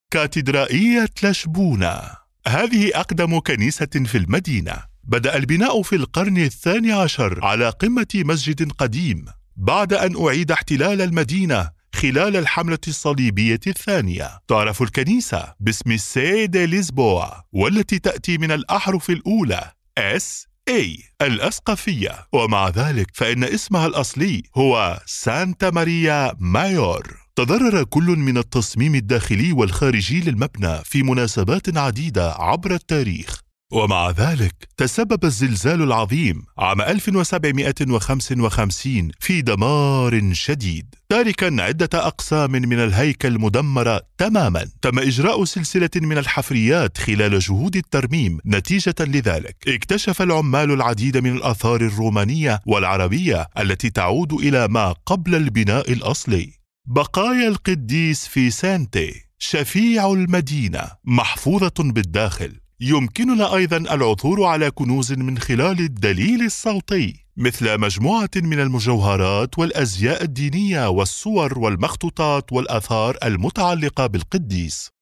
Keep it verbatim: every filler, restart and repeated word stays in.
كاتدرائية لشبونة. هذه أقدم كنيسة في المدينة. بدأ البناء في القرن الثاني عشر على قمة مسجد قديم بعد أن أعيد احتلال المدينة خلال الحملة الصليبية الثانية. تعرف الكنيسة باسم سي دي ليزبوا، والتي تأتي من الأحرف الأولى اس اي الأسقفية، ومع ذلك فإن اسمها الأصلي هو سانتا ماريا مايور. تضرر كل من التصميم الداخلي والخارجي للمبنى في مناسبات عديدة عبر التاريخ، ومع ذلك تسبب الزلزال العظيم عام ألف وسبعمائة وخمسة وخمسين في دمار شديد، تاركا عدة أقسام من الهيكل مدمرة تماما. تم إجراء سلسلة من الحفريات خلال جهود الترميم. نتيجة لذلك اكتشف العمال العديد من الآثار الرومانية والعربية التي تعود إلى ما قبل البناء الأصلي. بقايا القديس فيسانتي شفيع المدينة محفوظة بالداخل. يمكننا أيضا العثور على كنوز من خلال الدليل الصوتي، مثل مجموعة من المجوهرات والأزياء الدينية والصور والمخطوطات والآثار المتعلقة بالقديس.